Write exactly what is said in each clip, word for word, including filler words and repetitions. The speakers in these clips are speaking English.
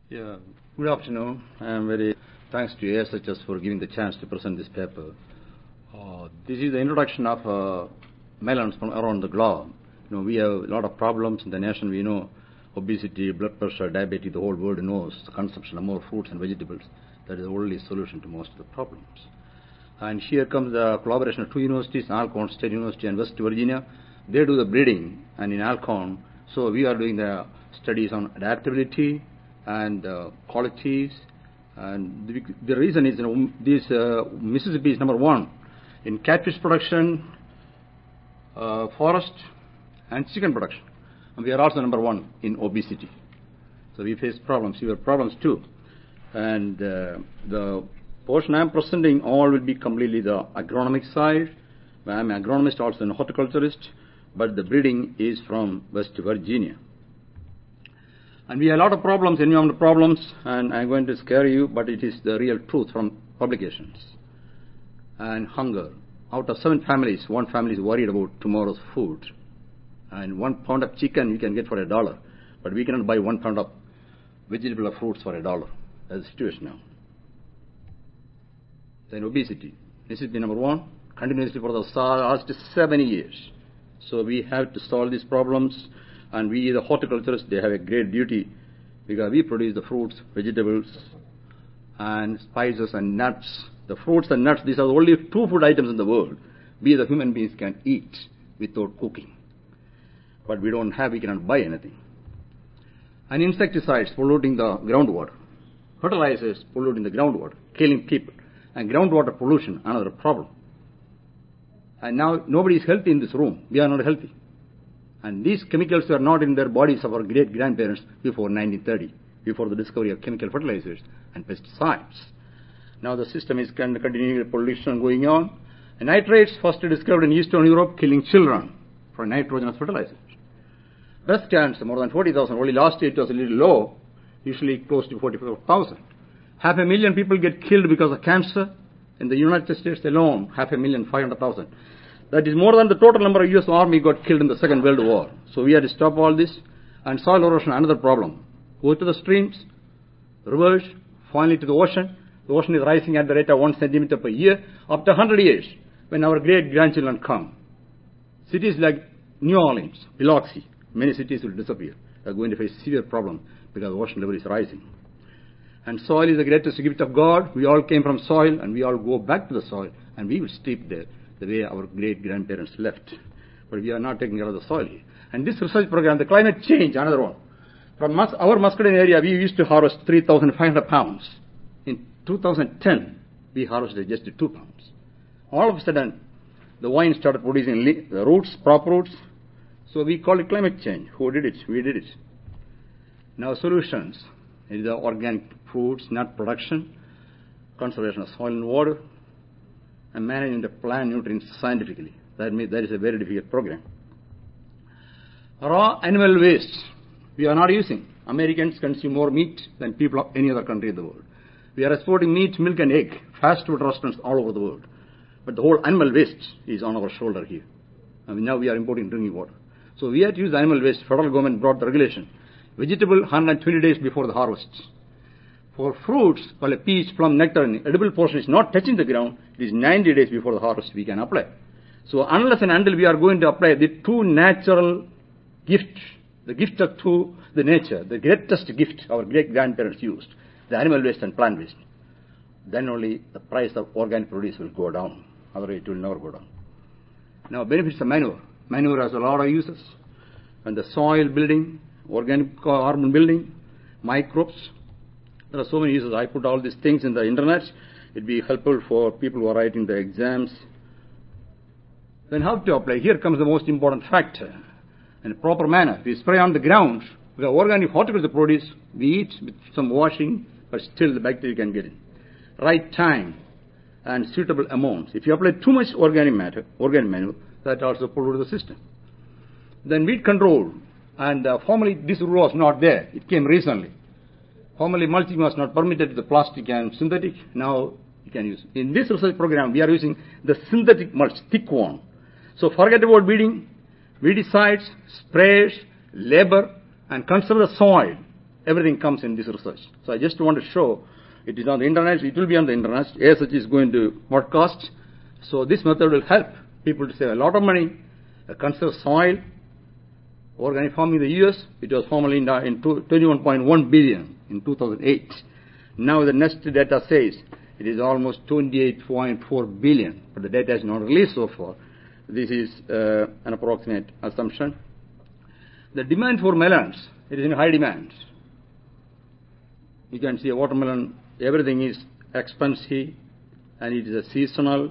Yeah. Good afternoon. I am very thanks to A S H S for giving the chance to present this paper. Uh, this is the introduction of uh, melons from around the globe. You know, we have a lot of problems in the nation. We know obesity, blood pressure, diabetes. The whole world knows the consumption of more fruits and vegetables. That is the only solution to most of the problems. And here comes the collaboration of two universities, Alcorn State University and West Virginia. They do the breeding, and in Alcorn, so we are doing the studies on adaptability and uh, qualities. And the, the reason is, you know, this uh, Mississippi is number one in catfish production, uh, forest, and chicken production. And we are also number one in obesity. So we face problems, severe problems too. And uh, the portion I am presenting all will be completely the agronomic side. I am an agronomist, also an horticulturist, but the breeding is from West Virginia. And we have a lot of problems, environmental problems, and I'm going to scare you, but it is the real truth from publications. And hunger. Out of seven families, one family is worried about tomorrow's food. And one pound of chicken we can get for a dollar, but we cannot buy one pound of vegetable or fruits for a dollar. That's the situation now. Then obesity. This has been number one, continuously for the last seven years. So we have to solve these problems, and we, the horticulturists, they have a great duty because we produce the fruits, vegetables, and spices and nuts. The fruits and nuts, these are the only two food items in the world we, the human beings, can eat without cooking. But we don't have, we cannot buy anything. And insecticides polluting the groundwater. Fertilizers polluting the groundwater, killing people. And groundwater pollution, another problem. And now nobody is healthy in this room. We are not healthy. And these chemicals were not in their bodies of our great-grandparents before nineteen thirty, before the discovery of chemical fertilizers and pesticides. Now the system is continuing pollution going on. And nitrates first discovered in Eastern Europe, killing children for nitrogenous fertilizers. Breast cancer, more than forty thousand. Only last year it was a little low, usually close to forty-four thousand. Half a million people get killed because of cancer. In the United States alone, half a million, five hundred thousand. That is more than the total number of U S Army got killed in the Second World War. So we had to stop all this. And soil erosion, another problem. Go to the streams, rivers, finally to the ocean. The ocean is rising at the rate of one centimeter per year. After one hundred years, when our great-grandchildren come, cities like New Orleans, Biloxi, many cities will disappear. They are going to face severe problem because the ocean level is rising. And soil is the greatest gift of God. We all came from soil, and we all go back to the soil, and we will sleep there the way our great-grandparents left. But we are not taking care of the soil here. And this research program, the climate change, another one. From Mus- our Muscatine area, we used to harvest three thousand five hundred pounds. In two thousand ten, we harvested just two pounds. All of a sudden, the vine started producing le- the roots, prop roots. So we call it climate change. Who did it? We did it. Now solutions. It is the organic foods, nut production, conservation of soil and water, and managing the plant nutrients scientifically. That means that is a very difficult program. Raw animal waste we are not using. Americans consume more meat than people of any other country in the world. We are exporting meat, milk, and egg, fast food restaurants all over the world. But the whole animal waste is on our shoulder here. I mean, now we are importing drinking water. So we have to use animal waste. Federal government brought the regulation. Vegetable one hundred twenty days before the harvest. For fruits, well, a peach, plum, nectarine, edible portion is not touching the ground. It is ninety days before the harvest we can apply. So unless and until we are going to apply the two natural gifts, the gift of two, the nature, the greatest gift our great-grandparents used, the animal waste and plant waste, then only the price of organic produce will go down. Otherwise it will never go down. Now benefits of manure. Manure has a lot of uses. And the soil building, organic carbon building, microbes. There are so many uses. I put all these things in the internet. It will be helpful for people who are writing the exams. Then how to apply? Here comes the most important factor. In a proper manner. We spray on the ground. We have organic horticulture produce. We eat with some washing, but still the bacteria can get in. Right time and suitable amounts. If you apply too much organic matter, organic manure, that also pollutes the system. Then weed control. And uh, formerly this rule was not there. It came recently. Formerly mulching was not permitted, the plastic and synthetic. Now you can use. In this research program, we are using the synthetic mulch, thick one. So forget about weeding, weedicides, sprays, labor, and conserve the soil everything comes in this research. So I just want to show it is on the internet. It will be on the internet. As such is going to podcast. So this method will help people to save a lot of money, uh, conserve soil. Organic farming in the U S, it was formerly in, in twenty-one point one billion in two thousand eight. Now the next data says it is almost twenty-eight point four billion, but the data is not released so far. This is uh, an approximate assumption. The demand for melons, it is in high demand. You can see a watermelon, everything is expensive and it is a seasonal.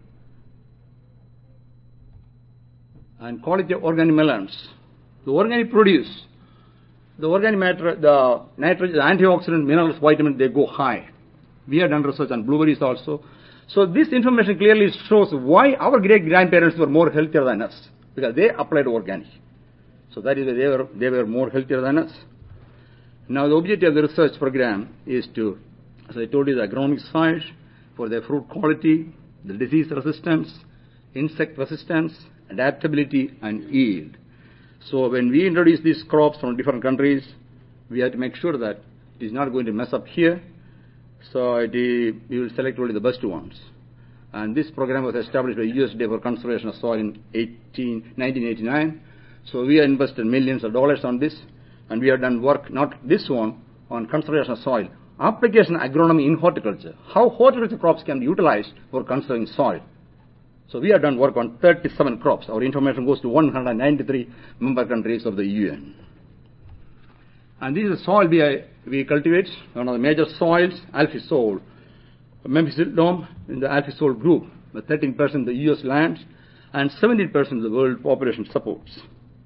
And quality of organic melons. The organic produce, the organic matter, the nitrogen, the antioxidant, minerals, vitamins, they go high. We have done research on blueberries also. So this information clearly shows why our great-grandparents were more healthier than us, because they applied organic. So that is why they were, they were more healthier than us. Now the objective of the research program is to, as I told you, the agronomic side, for the fruit quality, the disease resistance, insect resistance, adaptability, and yield. So when we introduce these crops from different countries, we have to make sure that it is not going to mess up here. So it is, we will select only the best ones. And this program was established by U S D A for Conservation of Soil in nineteen eighty-nine. So we have invested millions of dollars on this. And we have done work, not this one, on conservation of soil. Application agronomy in horticulture. How horticulture crops can be utilized for conserving soil. So we have done work on thirty-seven crops. Our information goes to one hundred ninety-three member countries of the U N. And this is the soil we, we cultivate. One of the major soils, alfisol. Memphisildom in the alfisol group, with thirteen percent of the U S land and seventeen percent of the world population supports.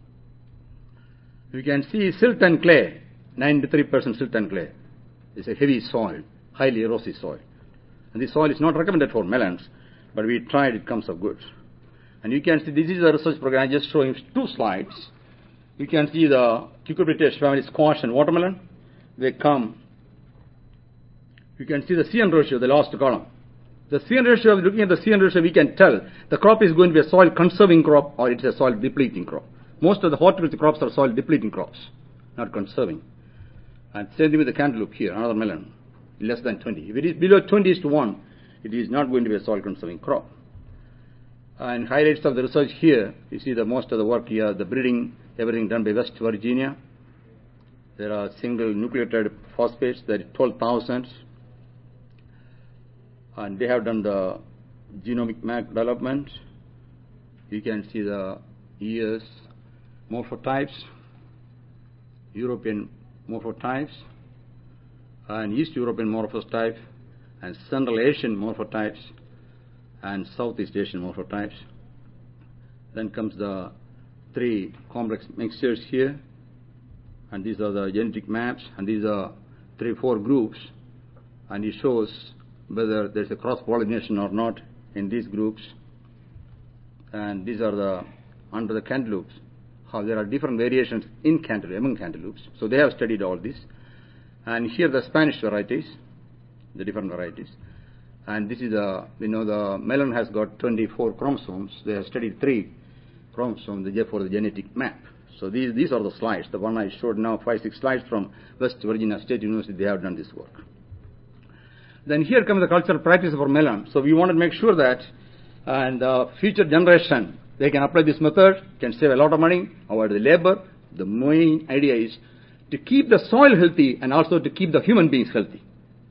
You can see silt and clay, ninety-three percent silt and clay. It's a heavy soil, highly erosive soil. And this soil is not recommended for melons, but we tried, it comes up good. And you can see this is a research program. I'm just showing two slides. You can see the cucurbitaceae family, squash and watermelon. They come. You can see the C N ratio, the last column. The C N ratio, looking at the C N ratio, we can tell the crop is going to be a soil conserving crop or it's a soil depleting crop. Most of the horticulture crops are soil depleting crops, not conserving. And same thing with the cantaloupe here, another melon, less than twenty. If it is below twenty is to one, it is not going to be a soil conserving crop. And highlights of the research here, you see the most of the work here, the breeding, everything done by West Virginia. There are single nucleotide phosphates, that is twelve thousand. And they have done the genomic map development. You can see the years, morphotypes, European morphotypes, and East European morphotypes, and Central Asian morphotypes, and Southeast Asian morphotypes. Then comes the three complex mixtures here, and these are the genetic maps, and these are three, four groups, and it shows whether there's a cross-pollination or not in these groups. And these are the, under the cantaloupes, how there are different variations in cantaloupe, among cantaloupes. So they have studied all this. And here the Spanish varieties, the different varieties. And this is the, you know, the melon has got twenty-four chromosomes. They have studied three chromosomes for the genetic map. So these, these are the slides. The one I showed now, five, six slides from West Virginia State University, they have done this work. Then here comes the cultural practice for melon. So we want to make sure that and uh, future generation, they can apply this method, can save a lot of money, avoid the labor. The main idea is to keep the soil healthy and also to keep the human beings healthy.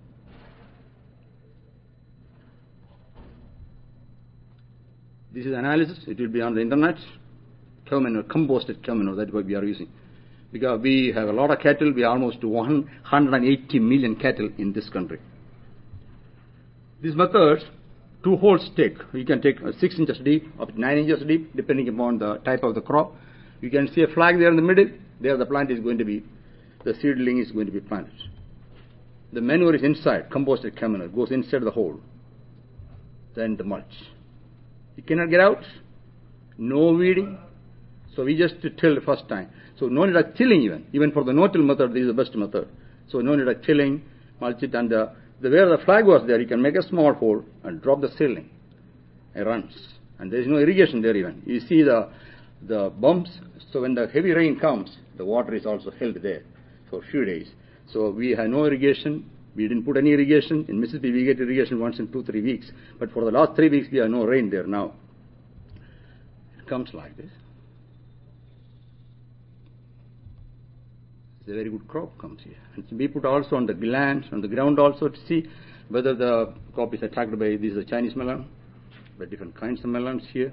This is analysis. It will be on the internet. Cow manure, composted cow manure, that's what we are using. Because we have a lot of cattle. We are almost to one hundred eighty million cattle in this country. These methods, two holes take. You can take six inches deep, up to nine inches deep, depending upon the type of the crop. You can see a flag there in the middle. There the plant is going to be, the seedling is going to be planted. The manure is inside, composted cow manure, goes inside the hole. Then the mulch. You cannot get out. No weeding. So we just till the first time. So no need of tilling even. Even for the no-till method, this is the best method. So no need of tilling, mulch it, and the, the where the flag was there, you can make a small hole and drop the seedling. It runs. And there is no irrigation there even. You see the, the bumps. So when the heavy rain comes, the water is also held there. for a few days. So we had no irrigation. We didn't put any irrigation. In Mississippi, we get irrigation once in two, three weeks. But for the last three weeks, we have no rain there now. It comes like this. It's a very good crop comes here. And we put also on the land, on the ground also to see whether the crop is attacked by, this is a Chinese melon, by different kinds of melons here.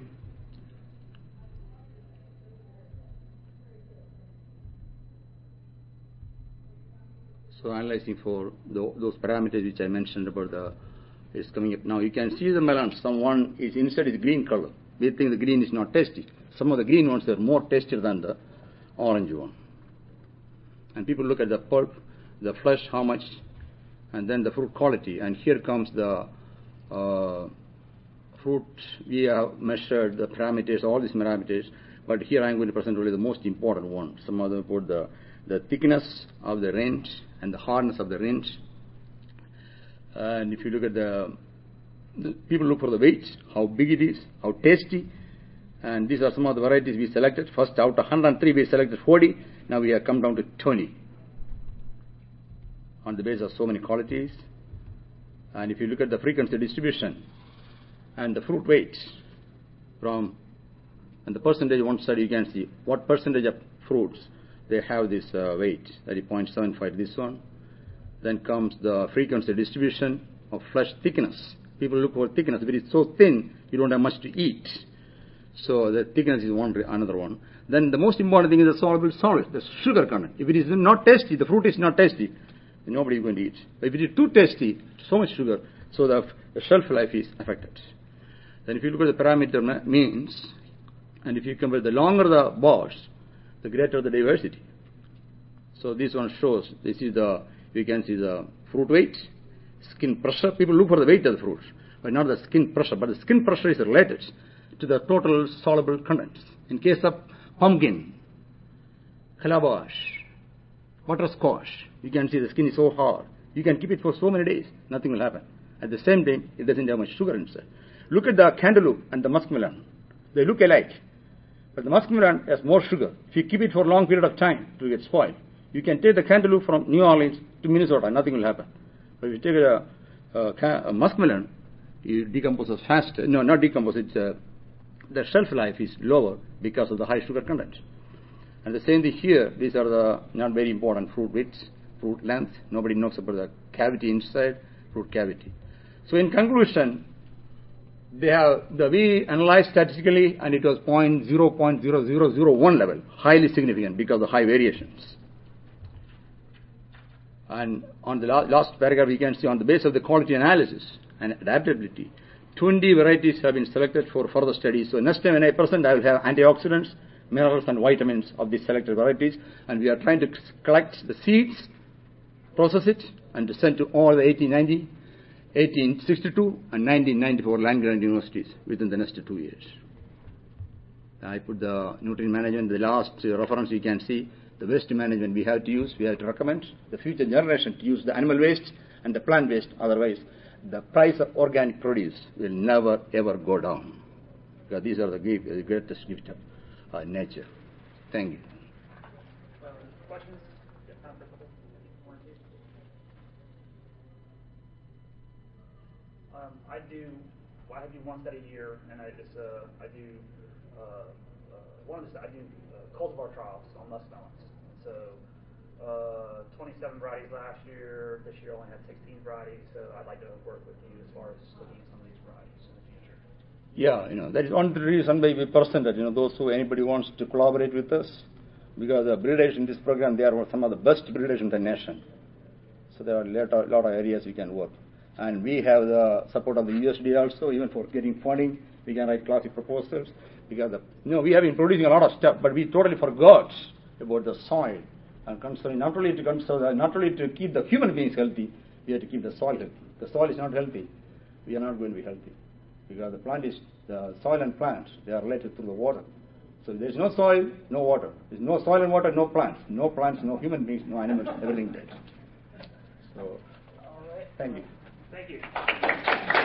So analyzing for the, those parameters which I mentioned about the, it's coming up now. You can see the melon, some one is inside is green color. We think the green is not tasty. Some of the green ones are more tastier than the orange one. And people look at the pulp, the flesh, how much, and then the fruit quality. And here comes the uh, fruit. We have measured the parameters, all these parameters, but here I'm going to present only the most important one. Some of them put the, the thickness of the rind and the hardness of the rind. And if you look at the, the people look for the weight, how big it is, how tasty. And these are some of the varieties we selected. First, out of one hundred three, we selected forty. Now we have come down to twenty on the basis of so many qualities. And if you look at the frequency distribution and the fruit weights from, and the percentage one side, you can see what percentage of fruits they have this uh, weight, that is zero point seven five, this one. Then comes the frequency distribution of flesh thickness. People look for thickness. If it is so thin, you don't have much to eat. So the thickness is one, another one. Then the most important thing is the soluble solid, the sugar content. If it is not tasty, the fruit is not tasty, then nobody is going to eat. But if it is too tasty, so much sugar, so the, the shelf life is affected. Then if you look at the parameter means, and if you compare the longer the bars, the greater the diversity. So this one shows, this is the, you can see the fruit weight, skin pressure. People look for the weight of the fruits, but not the skin pressure. But the skin pressure is related to the total soluble contents. In case of pumpkin, calabash, butterscotch, you can see the skin is so hard. You can keep it for so many days, nothing will happen. At the same time, it doesn't have much sugar inside. Look at the cantaloupe and the muskmelon. They look alike, but the muskmelon has more sugar. If you keep it for a long period of time, it will get spoiled. You can take the cantaloupe from New Orleans to Minnesota, nothing will happen. But if you take a, a, a muskmelon, it decomposes faster. No, not decompose, it's uh, the shelf life is lower because of the high sugar content. And the same thing here, these are the not very important fruit widths, fruit length. Nobody knows about the cavity inside, fruit cavity. So in conclusion, they have the we analyzed statistically, and it was zero point zero zero zero zero one level, highly significant because of the high variations. And on the last paragraph, we can see on the basis of the quality analysis and adaptability, twenty varieties have been selected for further studies. So next time when I present, I will have antioxidants, minerals, and vitamins of these selected varieties. And we are trying to collect the seeds, process it, and to send to all the eighteen ninety, eighteen sixty-two, and nineteen ninety-four land-grant universities within the next two years. I put the nutrient management, the last reference you can see, the waste management we have to use, we have to recommend the future generation to use the animal waste and the plant waste. Otherwise, the price of organic produce will never ever go down. Because these are the greatest gift of uh, nature. Thank you. Uh, questions? Um, I do. Well, I do one study a year, and I just uh, I do uh, uh, one of the I do uh, cultivar trials on muskmelons. So uh, twenty-seven varieties last year. This year I only had sixteen varieties. So I'd like to work with you as far as looking at some of these varieties in the future. Yeah, you know that is one reason why we present that. You know, those who anybody wants to collaborate with us, because the breeders in this program, they are some of the best breeders in the nation. So there are a lot of, lot of areas we can work. And we have the support of the U S D A also, even for getting funding. We can write classic proposals. Because the, you know, we have been producing a lot of stuff, but we totally forgot about the soil. And concerning not only to conserve, not only to keep the human beings healthy, we have to keep the soil healthy. The soil is not healthy, we are not going to be healthy. Because the plant is, the soil and plants, they are related through the water. So if there is no soil, no water. There is no soil and water, no plants. No plants, no human beings, no animals, everything dead. So, all right. Thank you. Thank you.